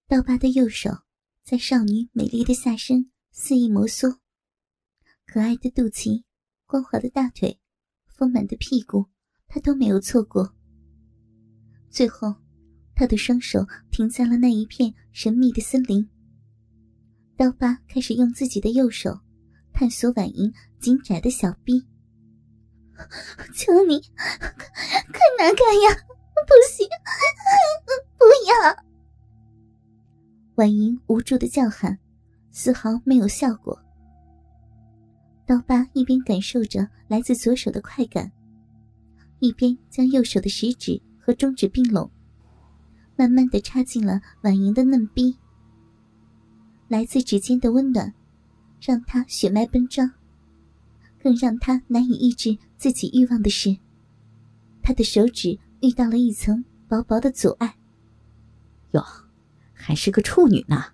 刀疤的右手在少女美丽的下身肆意摩挲，可爱的肚脐、光滑的大腿、丰满的屁股，他都没有错过。最后，他的双手停在了那一片神秘的森林。刀疤开始用自己的右手探索婉莹紧窄的小臂。求你，快拿开呀！不行，不要！婉莹无助的叫喊，丝毫没有效果。刀疤一边感受着来自左手的快感，一边将右手的食指和中指并拢，慢慢地插进了婉莹的嫩逼。来自指尖的温暖让她血脉奔张，更让她难以抑制自己欲望的是，她的手指遇到了一层薄薄的阻碍。 哟，还是个处女呢！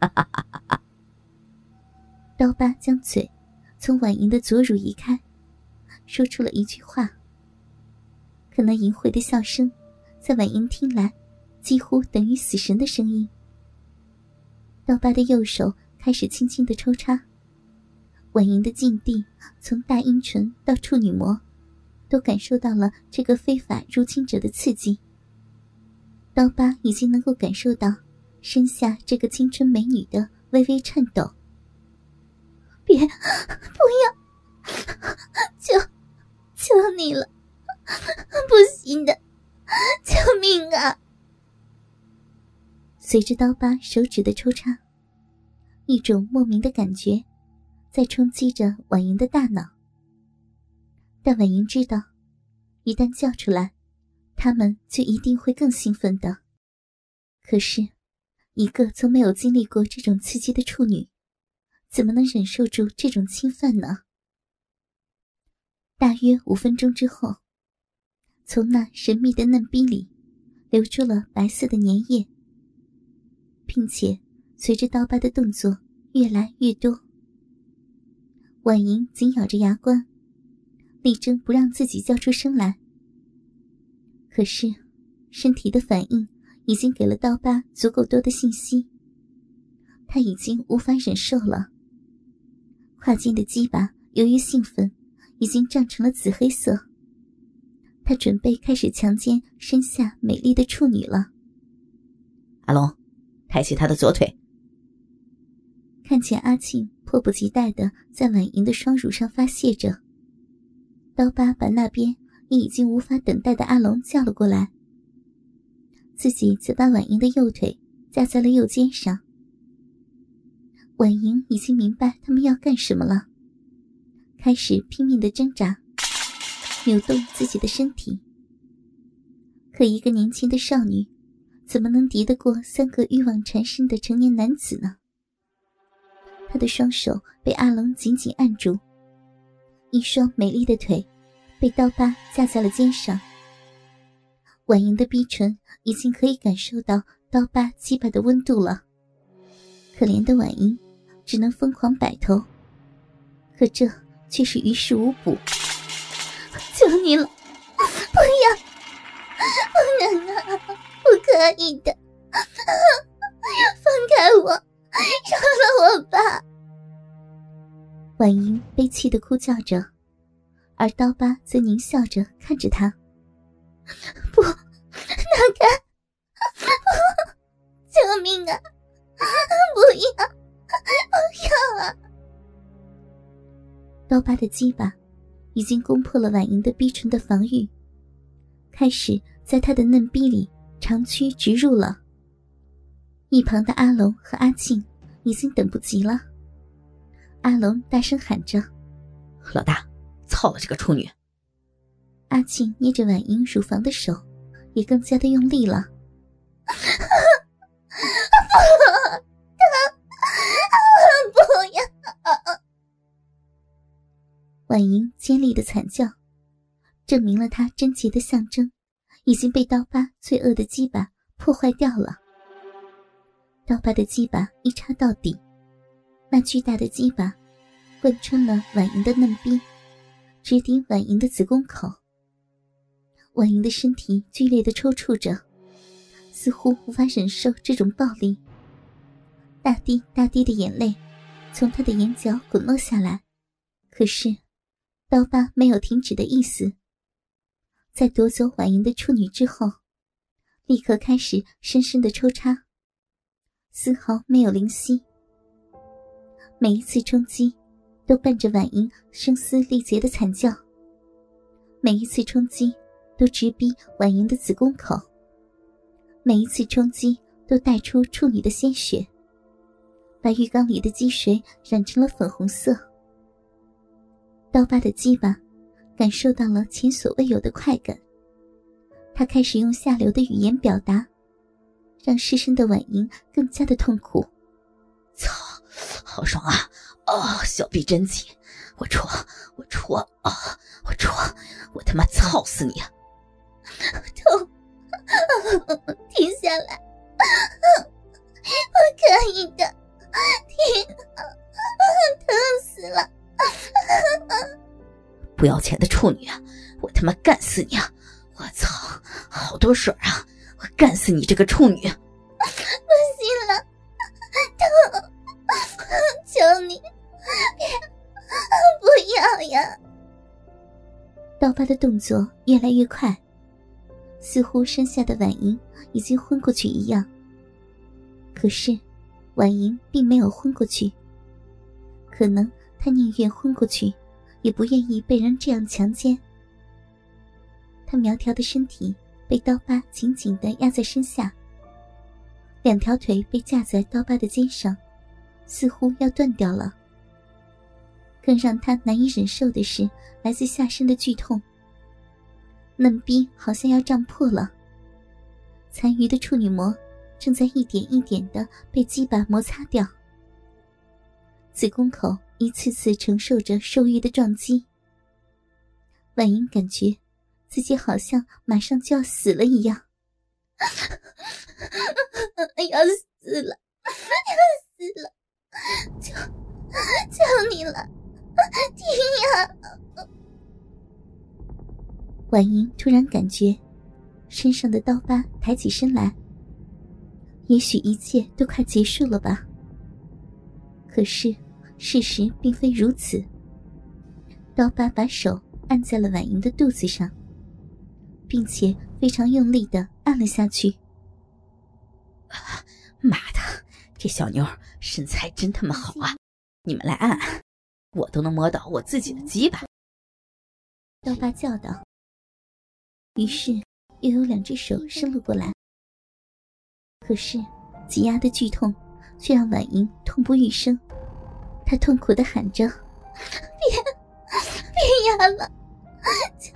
刀疤将嘴从婉莹的左乳移开，说出了一句话。可那淫秽的笑声在婉莹听来几乎等于死神的声音。刀疤的右手开始轻轻地抽插，婉莹的禁地从大阴唇到处女膜都感受到了这个非法入侵者的刺激。刀疤已经能够感受到身下这个青春美女的微微颤抖。别，不要，求你了，不行的，救命啊！随着刀疤手指的抽插，一种莫名的感觉在冲击着婉莹的大脑。但婉莹知道，一旦叫出来，他们就一定会更兴奋的。可是，一个从没有经历过这种刺激的处女，怎么能忍受住这种侵犯呢？大约5分钟之后，从那神秘的嫩逼里流出了白色的粘液，并且随着刀疤的动作越来越多。婉莹紧咬着牙关，力争不让自己叫出声来。可是身体的反应已经给了刀疤足够多的信息，他已经无法忍受了。胯间的鸡巴由于兴奋已经胀成了紫黑色，他准备开始强奸身下美丽的处女了。 阿龙，抬起他的左腿。 看见阿庆迫不及待地在婉莹的双乳上发泄着，刀疤把那边也已经无法等待的阿龙叫了过来，自己则把婉莹的右腿架在了右肩上。婉莹已经明白他们要干什么了，开始拼命地挣扎，扭动自己的身体。可一个年轻的少女怎么能敌得过3个欲望缠身的成年男子呢？她的双手被阿龙紧紧按住，一双美丽的腿被刀疤架在了肩上。婉莹的逼唇已经可以感受到刀疤鸡巴的温度了，可怜的婉莹只能疯狂摆头，可这却是于事无补。求你了，不要，不能啊，不可以的，放开我，饶了我吧！婉莹悲泣地哭叫着，而刀疤则狞笑着看着她。不，拿开！救命啊！不要，不要啊！刀疤的鸡巴已经攻破了婉莹的逼唇的防御，开始在她的嫩逼里长驱直入了。一旁的阿龙和阿庆已经等不及了。阿龙大声喊着： 老大，操了这个处女！ 阿庆捏着婉莹乳房的手也更加的用力了。不要！婉莹尖利的惨叫证明了她贞洁的象征已经被刀疤罪恶的鸡巴破坏掉了。刀疤的鸡巴一插到底，那巨大的鸡巴贯穿了婉莹的嫩逼，直抵婉莹的子宫口。婉莹的身体剧烈地抽搐着，似乎无法忍受这种暴力， 大滴大滴的眼泪从他的眼角滚落下来，可是刀疤没有停止的意思。在夺走婉莹的处女之后，立刻开始深深的抽插，丝毫没有灵息。每一次冲击都伴着婉莹声嘶力竭的惨叫，每一次冲击都直逼婉莹的子宫口，每一次冲击都带出处女的鲜血，把浴缸里的积水染成了粉红色。刀疤的鸡巴感受到了前所未有的快感，他开始用下流的语言表达，让失身的婉莹更加的痛苦。 操，好爽啊！哦，小臂真紧，我戳啊，我他妈操死你啊！ 痛，停下来，我可以的，停，疼死了！ 不要钱的处女啊，我他妈干死你啊！我操，好多水啊，我干死你这个处女！ 不行了，痛，求你别，不要呀！刀疤的动作越来越快，似乎身下的婉莹已经昏过去一样。可是婉莹并没有昏过去，可能她宁愿昏过去，也不愿意被人这样强奸。她苗条的身体被刀疤紧紧地压在身下，两条腿被架在刀疤的肩上，似乎要断掉了。更让她难以忍受的是来自下身的剧痛，嫩逼好像要胀破了，残余的处女膜正在一点一点地被鸡巴摩擦掉，子宫口一次次承受着受欲的撞击。婉莹感觉自己好像马上就要死了一样，要死了，要死了，求你了，停呀！婉莹突然感觉身上的刀疤抬起身来，也许一切都快结束了吧。可是事实并非如此，刀疤把手按在了婉莹的肚子上，并且非常用力地按了下去。 妈的，这小妞身材真他妈好啊！你们来按，我都能摸到我自己的鸡巴。 刀疤叫道。于是又有两只手伸了过来，可是挤压的剧痛却让婉莹痛不欲生。她痛苦地喊着：别压了，疼！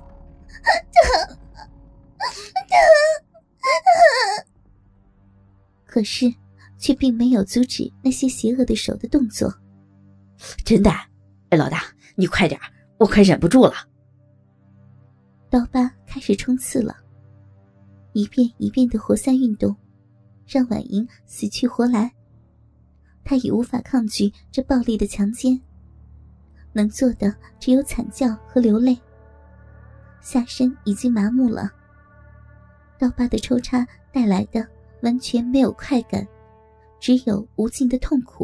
可是却并没有阻止那些邪恶的手的动作。 真的？哎，老大，你快点，我快忍不住了。 刀疤开始冲刺了，一遍一遍的活塞运动让婉莹死去活来。她已无法抗拒这暴力的强奸，能做的只有惨叫和流泪，下身已经麻木了。刀疤的抽插带来的完全没有快感，只有无尽的痛苦。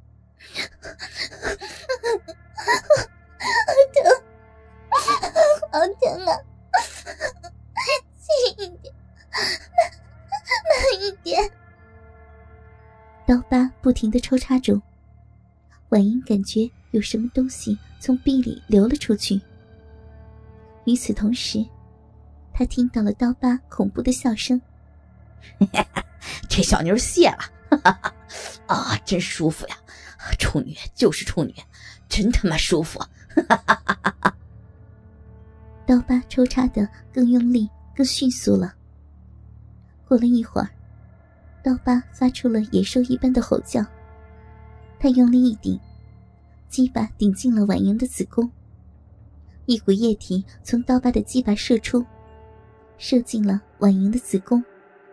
好疼啊！轻一点，慢一点。刀疤不停地抽插中，婉莹感觉有什么东西从逼里流了出去。与此同时，她听到了刀疤恐怖的笑声。 这小妞谢了，啊，真舒服呀！处女就是处女，真他妈舒服！ 刀疤抽插得更用力更迅速了。过了一会儿，刀疤发出了野兽一般的吼叫，他用力一顶，鸡巴顶进了婉莹的子宫，一股液体从刀疤的鸡巴射出，射进了婉莹的子宫。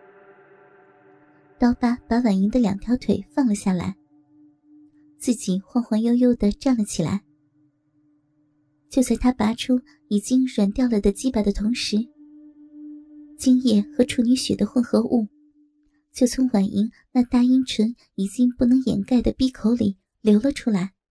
刀疤把婉莹的两条腿放了下来，自己晃晃悠悠地站了起来。就在他拔出已经软掉了的鸡巴的同时，精液和处女血的混合物就从婉莹那大阴唇已经不能掩盖的闭口里流了出来。